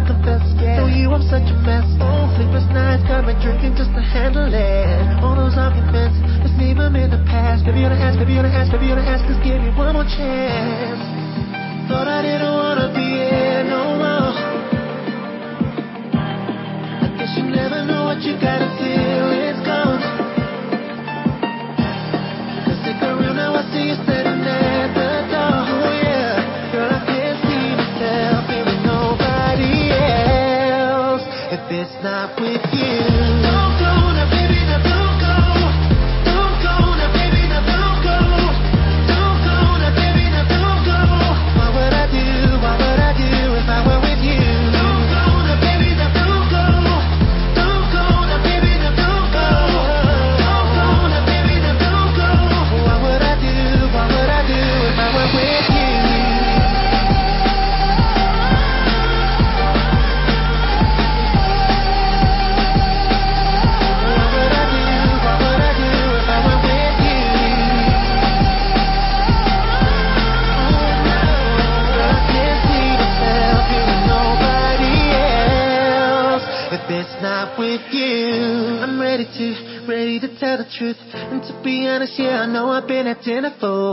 confess, yeah. Know you, I'm such a mess. Oh, sleepless nights, got me drinking just to handle it. All those arguments, let's leave them in the past. Baby, you wanna ask, baby, you wanna ask, baby, you wanna ask, just give me one more chance. Thought I didn't wanna be here no more. I guess you never know what you gotta till it's gone. Cause stick around now, I see you standing at the door. Oh yeah, girl, I can't see myself here with nobody else if it's not with you. Don't go now, baby, now don't go. Don't go now, baby, now don't go. Don't go now, baby, now don't go. What would I do if I were with you? Don't go now, baby, now don't go. Don't go now, baby, now don't go. Don't go now, baby, now don't go. What would I do if I were with you? What would I do if I were with you? Girl, I can't see myself here with nobody else if it's not with you. I'm ready to tell the truth. And to be honest, yeah, I know I've been acting a fool.